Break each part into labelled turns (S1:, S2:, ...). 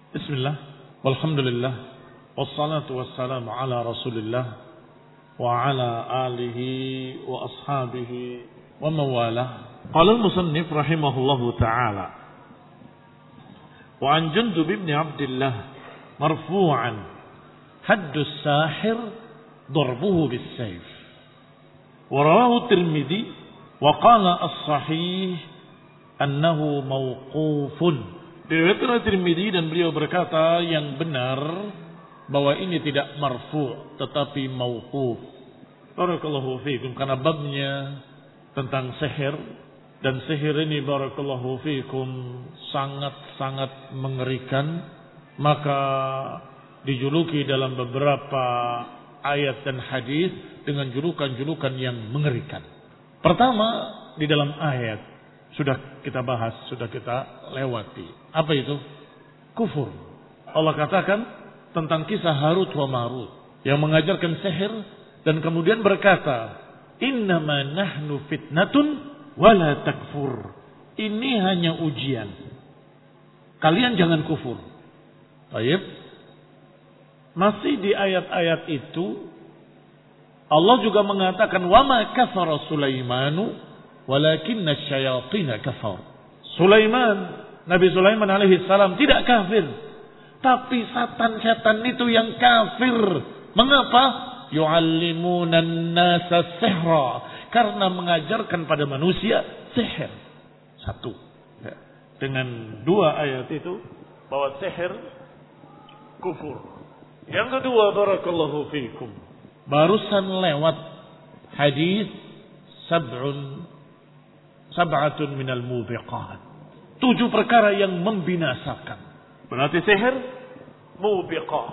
S1: Bismillah, walhamdulillah, wassalatu wassalamu ala rasulillah, wa ala alihi wa ashabihi wa mawalah. Qala al-musannif rahimahullahu ta'ala, wa an Jundub ibn Abdillah marfu'an, haddu as-sahir darbuhu bis-sayf. Wa rawahu Tirmidzi wa qala as-sahih annahu mauqufun. Diriwayatkan Tirmidzi dan beliau berkata yang benar bahwa ini tidak marfu' tetapi mauquf. Barakallahu fiikum, karena babnya tentang sihir, dan sihir ini barakallahu fiikum sangat-sangat mengerikan, maka dijuluki dalam beberapa ayat dan hadis dengan julukan-julukan yang mengerikan. Pertama, di dalam ayat sudah kita bahas, sudah kita lewati. Apa itu? Kufur. Allah katakan tentang kisah Harut wa Marut yang mengajarkan sihir dan kemudian berkata, "Innama nahnu fitnatun wala takfur." Ini hanya ujian. Kalian jangan kufur. Baik. Masih di ayat-ayat itu Allah juga mengatakan, "Wa ma kafara Sulaimanu walakinna syayatina kafar." Nabi Sulaiman alaihi salam tidak kafir, tapi setan-setan itu yang kafir. Mengapa? Yu'allimuna an-nasa sihra, karena mengajarkan pada manusia sihir. Satu. Dengan dua ayat itu bahwa sihir kufur. Yang kedua, barakallahu fiikum, barusan lewat hadis sab'atun minal mubiqat. 7 perkara yang membinasakan. Berarti sihir mubiqah.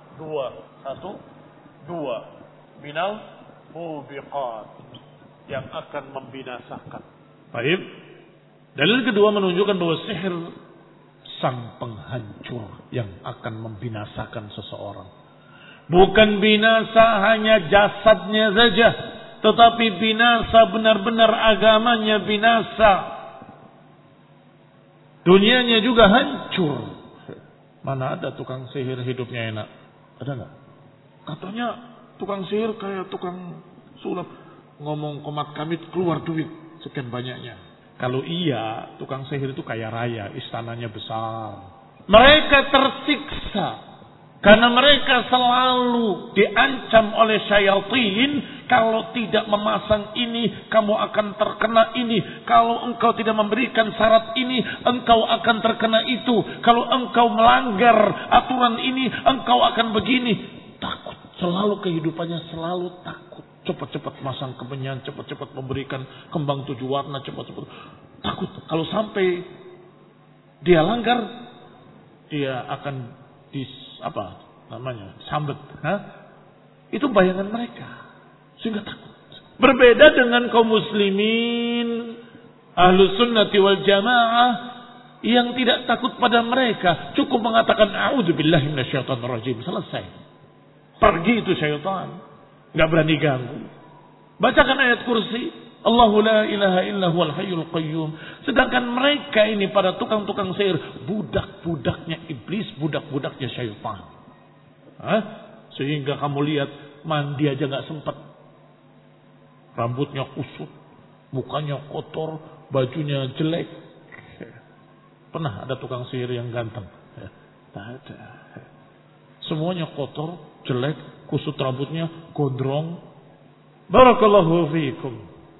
S1: 2 minal mubiqat, yang akan membinasakan. Baik. Dalil kedua menunjukkan bahwa sihir sang penghancur yang akan membinasakan seseorang. Bukan binasa hanya jasadnya saja, tetapi binasa benar-benar agamanya binasa. Dunianya juga hancur. Mana ada tukang sihir hidupnya enak? Ada enggak? Katanya tukang sihir kayak tukang sulap. Ngomong komat kamit keluar duit sekian banyaknya. Kalau iya, tukang sihir itu kaya raya, istananya besar. Mereka tersiksa karena mereka selalu diancam oleh syaitan. Kalau tidak memasang ini, kamu akan terkena ini. Kalau engkau tidak memberikan syarat ini, engkau akan terkena itu. Kalau engkau melanggar aturan ini, engkau akan begini. Takut. Selalu kehidupannya selalu takut. Cepat-cepat masang kemenyan, cepat-cepat memberikan kembang 7 warna, cepat-cepat. Takut. Kalau sampai dia langgar, dia akan sambet. Itu bayangan mereka. Sehingga takut. Berbeda dengan kaum muslimin Ahlus Sunnati wal Jamaah yang tidak takut pada mereka. Cukup mengatakan a'udzubillahi minasyaitonir rajim, selesai. Pergi itu syaitan, enggak berani ganggu. Bacakan ayat kursi, Allahu la ilaha illa huwal hayyul qayyum. Sedangkan mereka ini para tukang-tukang sihir, budak-budaknya iblis, budak-budaknya syaitan. Sehingga kamu lihat mandi aja enggak sempat. Rambutnya kusut, mukanya kotor, bajunya jelek. Pernah ada tukang sihir yang ganteng? Tak ada. Semuanya kotor, jelek, kusut rambutnya, gondrong. Barakallahu fiikum.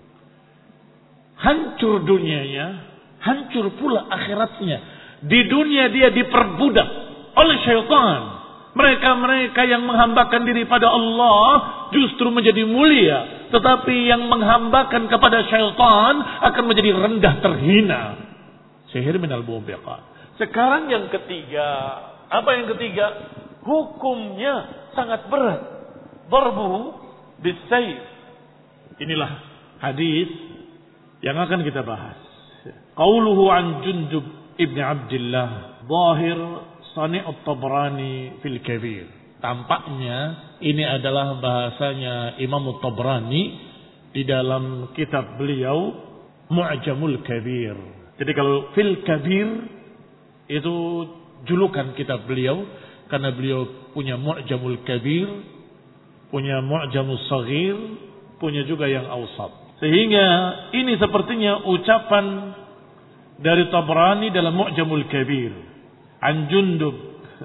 S1: Hancur dunianya, hancur pula akhiratnya. Di dunia dia diperbudak oleh syaitan. Mereka-mereka yang menghambakan diri pada Allah justru menjadi mulia. Tetapi yang menghambakan kepada syaitan akan menjadi rendah, terhina. Sihir minal mubiqat. Sekarang yang ketiga. Apa yang ketiga? Hukumnya sangat berat. Darbuhu bis-sayf. Inilah hadis yang akan kita bahas. Qauluhu an Jundub ibn Abdillah. Zahir Sani'ut Tabrani fil Kabir. Tampaknya ini adalah bahasanya Imam Tabrani di dalam kitab beliau Mu'jamul Kabir. Jadi kalau fil Kabir itu julukan kitab beliau karena beliau punya Mu'jamul Kabir, punya Mu'jamus Saghir, punya juga yang Awsat. Sehingga ini sepertinya ucapan dari Tabrani dalam Mu'jamul Kabir an Jundub.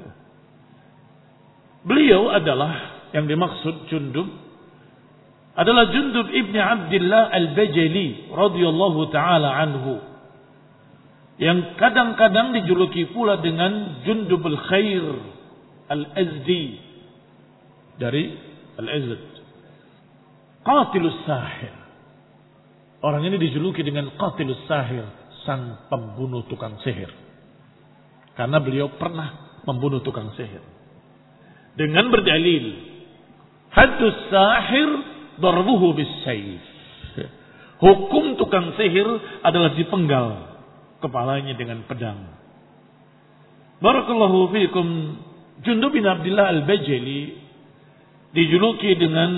S1: Beliau adalah yang dimaksud Jundub adalah Jundub ibn Abdullah al-Bajali radhiyallahu taala anhu, yang kadang-kadang dijuluki pula dengan Jundubul Khair al-Azdi dari al-Azd, Qatilus Sahir. Orang ini dijuluki dengan Qatilus Sahir, sang pembunuh tukang sihir, karena beliau pernah membunuh tukang sihir dengan berdalil haddus sahir darbuhu bis-sayf. Hukum tukang sihir adalah dipenggal kepalanya dengan pedang. Barakallahu fiikum. Jundub bin Abdullah al-Bajali dijuluki dengan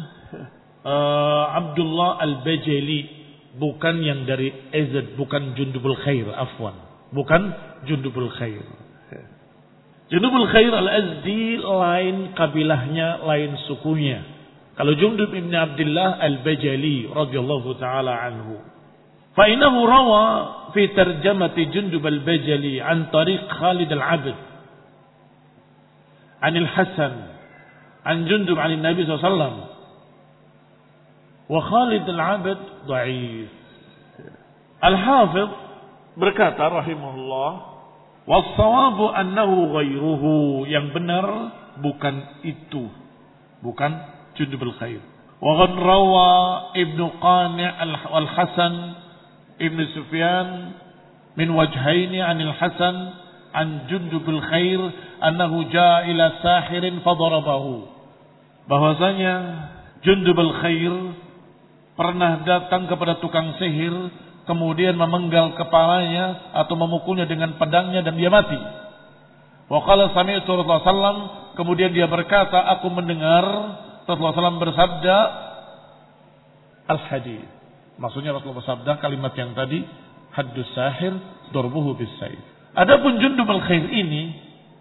S1: Abdullah al-Bajali, bukan yang dari Azd, bukan Jundubul Khair, afwan, bukan Jundubul Khair. Jundubul Khair al-Azdi lain kabilahnya, lain sukunya. Kalau Jundub bin Abdullah al-Bajali radhiyallahu taala anhu, fa innahu rawa fi tarjamati Jundub al-Bajali an tariq Khalid al-Abd عن الحسن عن جندب عن النبي صلى الله عليه وسلم وخالد العبد ضعيف. Al-Hafidh berkata rahimahullah, was-sawabu annahu ghairuhu, yang benar bukan itu, bukan Jundubul Khair. Wa qad rawa Ibnu Qani' al-Hasan Ibnu Sufyan min wajhaini 'anil Hasan an Jundubul Khair annahu jaa ila sahirin fadarabahu, bahwasanya Jundubul Khair pernah datang kepada tukang sihir kemudian memenggal kepalanya atau memukulnya dengan pedangnya dan dia mati. Wa qala sami'tu Rasulullah sallam, kemudian dia berkata, aku mendengar Rasulullah sallam bersabda al-hadits. Maksudnya Rasulullah bersabda kalimat yang tadi, haddus sahir darbuhu bis-sayf. Adapun Jundubul Khair ini,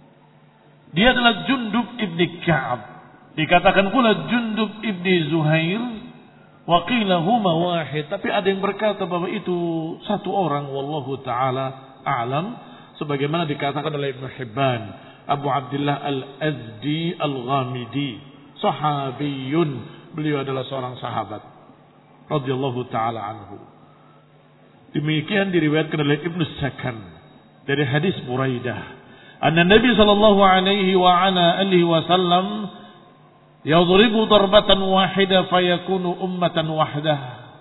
S1: dia adalah Jundub ibni Ka'ab. Dikatakan pula Jundub ibni Zuhair. Wa qila huma wahid. Tapi ada yang berkata bahwa itu satu orang. Wallahu ta'ala a'lam. Sebagaimana dikatakan oleh Ibn Hibban, Abu Abdullah al-Azdi al-Ghamidi, sahabiyun. Beliau adalah seorang sahabat radhiyallahu ta'ala anhu. Demikian diriwayatkan oleh Ibn Sakan dari hadis Buraidah, anna Nabi sallallahu alaihi wa ala alihi wasallam yadribu darbatan wahidah fayakunu ummatan wahdah.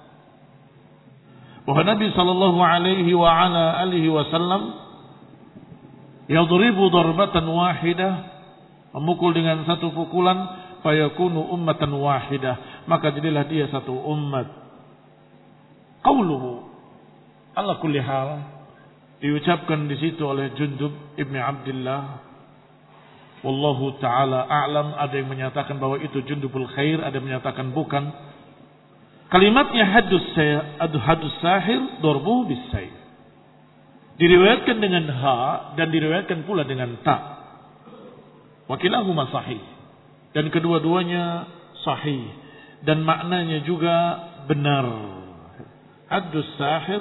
S1: Bahwa Nabi sallallahu alaihi wa ala alihi wasallam yadribu darbatan wahidah, memukul dengan satu pukulan, fayakunu ummatan wahidah, maka jadilah dia satu umat. Qauluhu ala kulli hal, diucapkan di situ oleh Jundub ibni Abdullah. Wallahu ta'ala a'lam. Ada yang menyatakan bahwa itu Jundubul Khair, ada yang menyatakan bukan. Kalimatnya haddus sahir darbuhu bis-sayf, diriwayatkan dengan ha dan diriwayatkan pula dengan ta. Wa kilahuma sahih, dan kedua-duanya sahih dan maknanya juga benar. Haddus sahir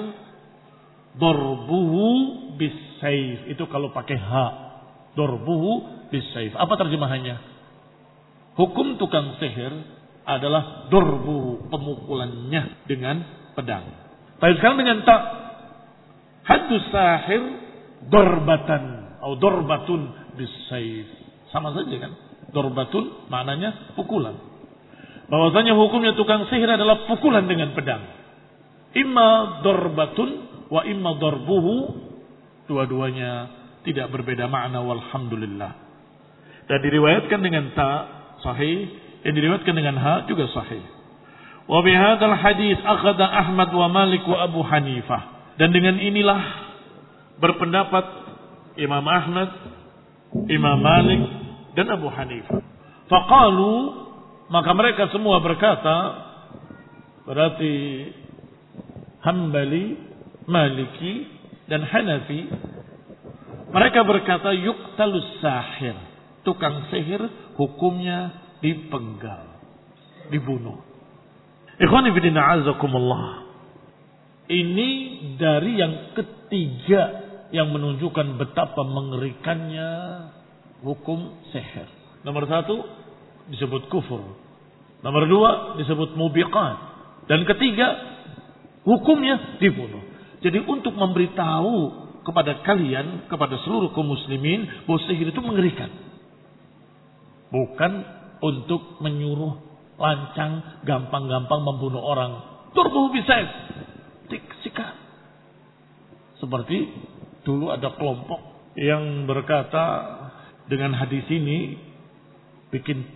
S1: darbuhu bis-sayf, itu kalau pakai ha, darbuhu bis-sayf. Apa terjemahannya? Hukum tukang sihir adalah darbuhu, pemukulannya dengan pedang. Tapi sekarang dengan ta, haddus sahir darbatan atau darbatun bis-sayf, sama saja kan? Darbatun maknanya pukulan. Bahwasanya hukumnya tukang sihir adalah pukulan dengan pedang. Imma darbatun wa imma darbuhu, dua-duanya tidak berbeda makna, walhamdulillah. Dan diriwayatkan dengan ta sahih, yang diriwayatkan dengan ha juga sahih. Wa bihadzal hadis akhadha Ahmad wa Malik wa Abu Hanifah, dan dengan inilah berpendapat Imam Ahmad, Imam Malik dan Abu Hanifah. Faqalu, maka mereka semua berkata, berarti Hambali, Maliki dan Hanafi Mereka berkata yuqtalus sahir. Tukang sihir hukumnya dipenggal, dibunuh. Ikhwani fillah azakumullah. Ini dari yang ketiga yang menunjukkan betapa mengerikannya hukum sihir. Nomor 1 disebut kufur. Nomor 2 disebut mubiqat. Dan ketiga hukumnya dibunuh. Jadi untuk memberitahu kepada kalian, kepada seluruh kaum muslimin, bahwa sihir itu mengerikan. Bukan untuk menyuruh lancang, gampang-gampang membunuh orang. Turbuh bisayf. Sikat. Seperti dulu ada kelompok yang berkata dengan hadis ini bikin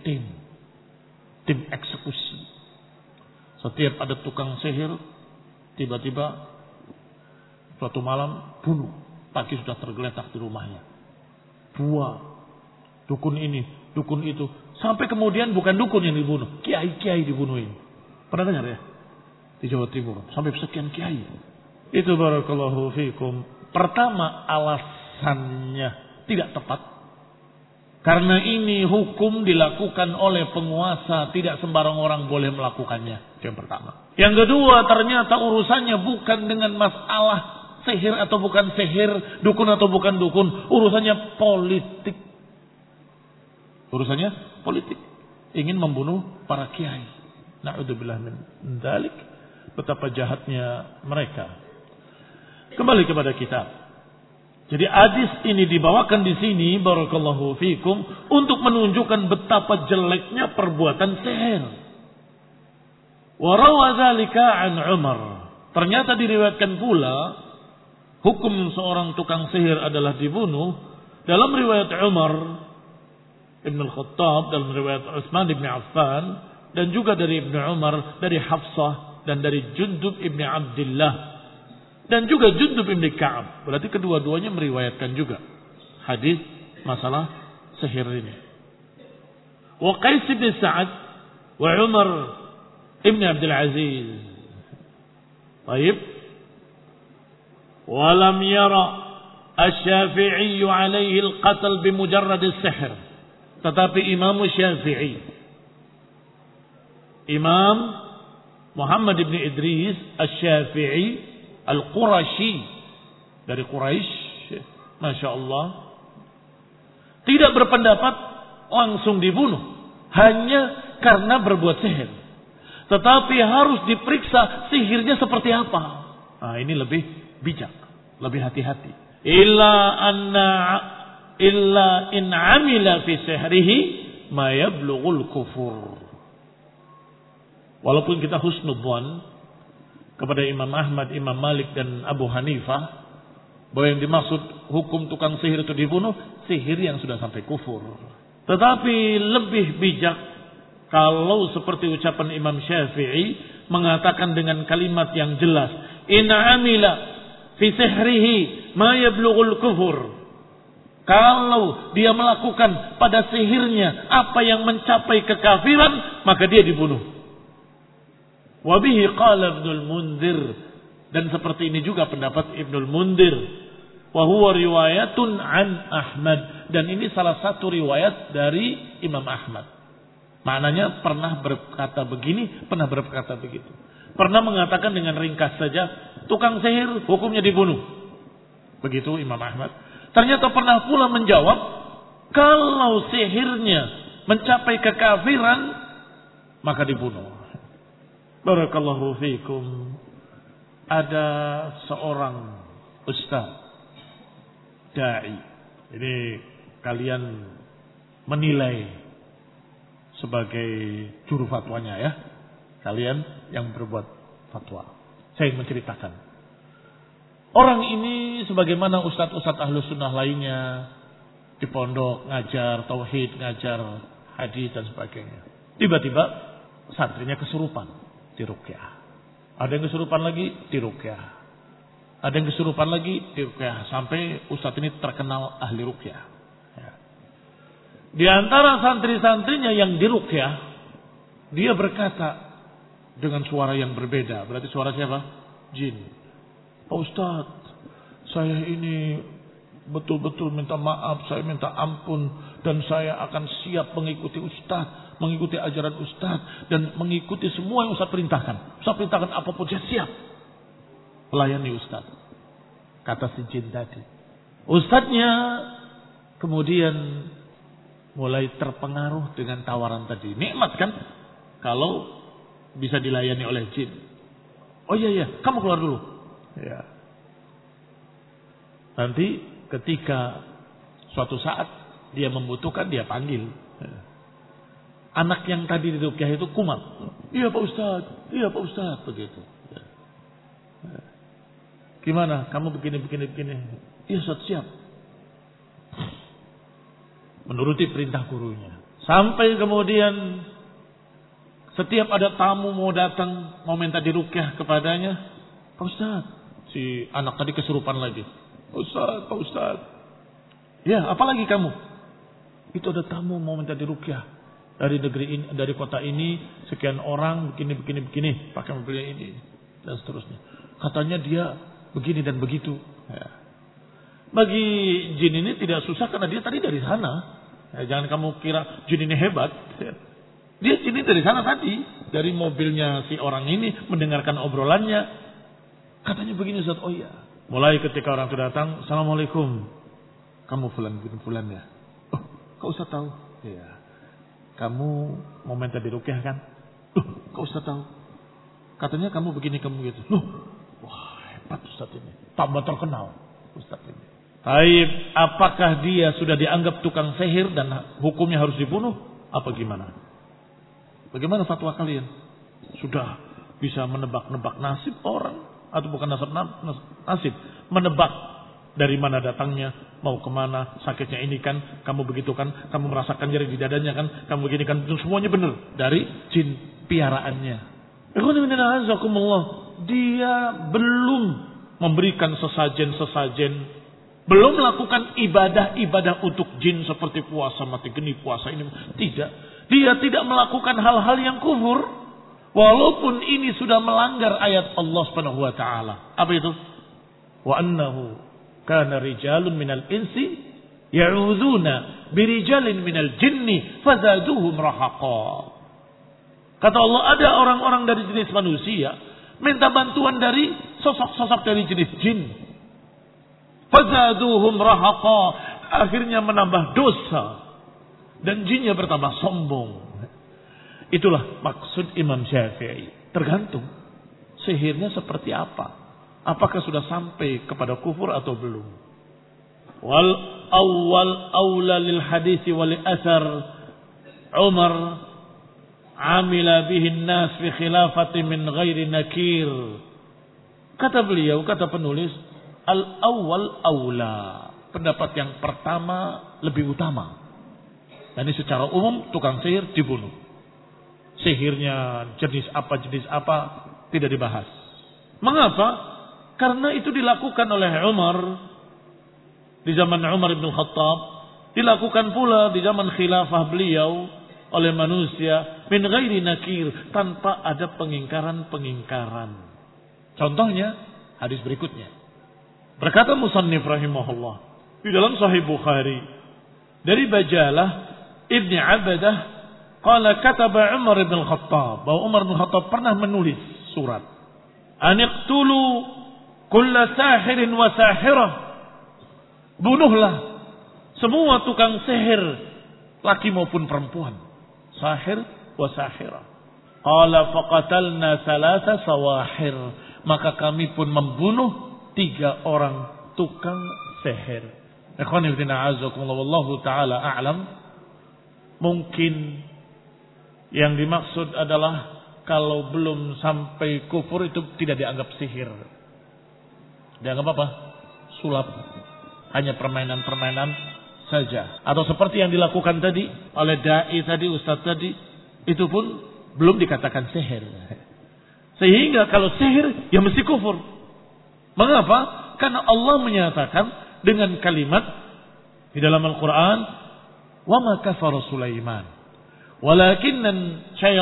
S1: tim eksekusi. Setiap ada tukang sihir, tiba-tiba suatu malam bunuh. Pagi sudah tergeletak di rumahnya. Buah, dukun ini, dukun itu. Sampai kemudian bukan dukun yang dibunuh, kiai-kiai dibunuhin. Pernah dengar ya? Di Jawa Timur, sampai sekian kiai. Itu barakallahu fikum. Pertama, alasannya tidak tepat. Karena ini hukum dilakukan oleh penguasa, tidak sembarang orang boleh melakukannya. Itu yang pertama. Yang kedua, ternyata urusannya bukan dengan masalah sihir atau bukan sihir, dukun atau bukan dukun. Urusannya politik. Urusannya politik. Ingin membunuh para kiai. Na'udzubillah min dzalik. Betapa jahatnya mereka. Kembali kepada kitab. Jadi hadis ini dibawakan di sini barakallahu fikum untuk menunjukkan betapa jeleknya perbuatan sihir. Wa rawa dzalika an Umar. Ternyata diriwayatkan pula hukum seorang tukang sihir adalah dibunuh dalam riwayat Umar Ibn al-Khattab, dalam riwayat Utsman bin Affan, dan juga dari Ibnu Umar, dari Hafsah, dan dari Jundub ibn Abdullah, dan juga Jundub ibn Ka'ab. Berarti kedua-duanya meriwayatkan juga hadis masalah sihir ini. Wa Qais bin Sa'ad wa Umar ibn Abdul Aziz. Baik. Wa lam yara asy-Syafi'i 'alaihi al-qatl bimujarrad as-sihr. Tetapi Imam Syafi'i, Imam Muhammad ibn Idris Asy-Syafi'i Al-Qurashi dari Quraisy, Masya Allah, tidak berpendapat langsung dibunuh hanya karena berbuat sihir, tetapi harus diperiksa sihirnya seperti apa. Nah, ini lebih bijak, lebih hati-hati. Illa in amila fi sihrihi ma yablughul kufur. Walaupun kita husnudzan kepada Imam Ahmad, Imam Malik dan Abu Hanifah bahwa yang dimaksud hukum tukang sihir itu dibunuh, sihir yang sudah sampai kufur. Tetapi lebih bijak kalau seperti ucapan Imam Syafi'i mengatakan dengan kalimat yang jelas, in amila fi sihrihi ma yablughul kufur. Kalau dia melakukan pada sihirnya apa yang mencapai kekafiran, maka dia dibunuh. Wabihi qala Ibnul Munzir, dan seperti ini juga pendapat Ibnul Munzir. Wa huwa riwayatun an Ahmad, dan ini salah satu riwayat dari Imam Ahmad. Maknanya pernah berkata begini, pernah berkata begitu. Pernah mengatakan dengan ringkas saja, tukang sihir hukumnya dibunuh. Begitu Imam Ahmad. Ternyata pernah pula menjawab, kalau sihirnya mencapai kekafiran, maka dibunuh. Barakallahu fiikum. Ada seorang ustaz, da'i. Ini kalian menilai sebagai juru fatwanya ya. Kalian yang berbuat fatwa. Saya ingin menceritakan. Orang ini sebagaimana ustadz-ustadz ahlu sunnah lainnya di pondok ngajar tauhid, ngajar hadis dan sebagainya. Tiba-tiba santrinya kesurupan di ruqyah. Ada yang kesurupan lagi di ruqyah. Ada yang kesurupan lagi di ruqyah. Sampai ustadz ini terkenal ahli ruqyah. Ya. Di antara santri-santrinya yang di ruqyah, dia berkata dengan suara yang berbeda. Berarti suara siapa? Jin. Pak Ustadz, saya ini betul-betul minta maaf, saya minta ampun, dan saya akan siap mengikuti Ustaz, mengikuti ajaran Ustaz, dan mengikuti semua yang Ustaz perintahkan. Ustaz perintahkan apapun saya siap melayani Ustaz. Kata si jin tadi. Ustaznya kemudian mulai terpengaruh dengan tawaran tadi. Nikmat kan kalau bisa dilayani oleh jin. Oh iya, kamu keluar dulu. Ya. Nanti ketika suatu saat dia membutuhkan, dia panggil. Anak yang tadi di ruqyah itu kumat. Iya Pak Ustaz, begitu. Gimana? Kamu begini. Iya Ustaz, siap. Menuruti perintah gurunya. Sampai kemudian setiap ada tamu mau datang, mau minta diruqyah kepadanya, Pak Ustaz, si anak tadi kesurupan lagi. Pak Ustaz. Ya, apalagi kamu? Itu ada tamu mau minta diruqyah dari negeri ini, dari kota ini, sekian orang begini, pakai mobilnya ini dan seterusnya. Katanya dia begini dan begitu. Ya. Bagi jin ini tidak susah karena dia tadi dari sana. Ya, jangan kamu kira jin ini hebat. Ya. Dia jin ini dari sana tadi, dari mobilnya si orang ini mendengarkan obrolannya. Katanya begini Ustaz. Oh iya. Mulai ketika orang itu datang, Assalamualaikum. Kamu fulan ya. Oh, kau Ustaz tahu? Iya. Kamu mau minta diruqyah kan? Kau Ustaz tahu? Katanya kamu begini, kamu gitu. Wah, hebat Ustaz ini. Tambah terkenal Ustaz ini. Baik, apakah dia sudah dianggap tukang sihir dan hukumnya harus dibunuh? Apa gimana? Bagaimana fatwa kalian? Sudah bisa menebak-nebak nasib orang? Atau bukan nasib, menebak dari mana datangnya, mau kemana, sakitnya ini kan, kamu begitu kan, kamu merasakan nyeri di dadanya kan, kamu begini kan, itu semuanya benar dari jin piaraannya. Dia belum memberikan sesajen, belum melakukan ibadah untuk jin seperti puasa mati geni, puasa ini, tidak. Dia tidak melakukan hal-hal yang kufur. Walaupun ini sudah melanggar ayat Allah Subhanahu wa taala. Apa itu? Wa annahu kana rijalun minal insi ya'udzuna birijalin minal jinni fazaduhum rahaqa. Kata Allah, ada orang-orang dari jenis manusia minta bantuan dari sosok-sosok dari jenis jin. Fazaduhum rahaqa, akhirnya menambah dosa dan jinnya bertambah sombong. Itulah maksud Imam Syafi'i. Tergantung sihirnya seperti apa. Apakah sudah sampai kepada kufur atau belum. Wal awwal awla lil hadis wal athar Umar amila bihin nas fi khilafati min ghairi nakir. Kata beliau, kata penulis, al awwal awla, pendapat yang pertama lebih utama. Dan ini secara umum tukang sihir dibunuh. Sihirnya jenis apa tidak dibahas. Mengapa? Karena itu dilakukan oleh Umar di zaman Umar bin Khattab, dilakukan pula di zaman khilafah beliau oleh manusia min ghairi nakir, tanpa ada pengingkaran. Contohnya hadis berikutnya. Berkata musannif rahimahullah di dalam Sahih Bukhari dari Bajalah Ibni Abadah, qala kataba Umar bin Khattab, bahwa Umar bin Khattab pernah menulis surat, aniqtulu kulla sahirin wa sahirah, bunuhlah semua tukang sihir laki maupun perempuan, sahir wa sahirah. Qala faqatalna salasa sawahir, maka kami pun membunuh 3 orang tukang sihir. Ikhwani fillah azakumullah, wallahu taala a'lam. Mungkin yang dimaksud adalah kalau belum sampai kufur itu tidak dianggap sihir. Dianggap apa? Sulap. Hanya permainan-permainan saja. Atau seperti yang dilakukan tadi oleh dai tadi, ustaz tadi, itu pun belum dikatakan sihir. Sehingga kalau sihir ya mesti kufur. Mengapa? Karena Allah menyatakan dengan kalimat di dalam Al-Quran, wa ma kafara Sulaiman walakinna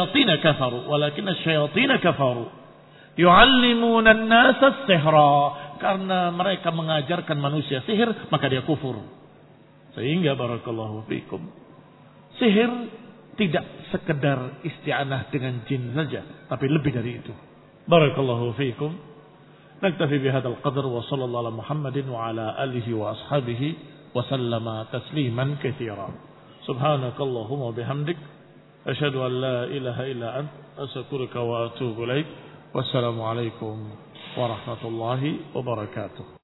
S1: syayatin kafaru yu'allimuna an-nasa as-sihra karena mereka mengajarkan manusia sihir, maka dia kufur. Sehingga barakallahu fikum, sihir tidak sekedar isti'anah dengan jin saja, tapi lebih dari itu. Barakallahu fikum. Naktafi bihadzal qadar wa sallallahu ala Muhammadin wa ala alihi wa ashabihi wa sallama tasliman katsira. Subhanakallahumma bihamdik asyhadu an la ilaha illa ant astaghfiruka wa atubu ilaik. Wassalamu alaikum warahmatullahi wabarakatuh.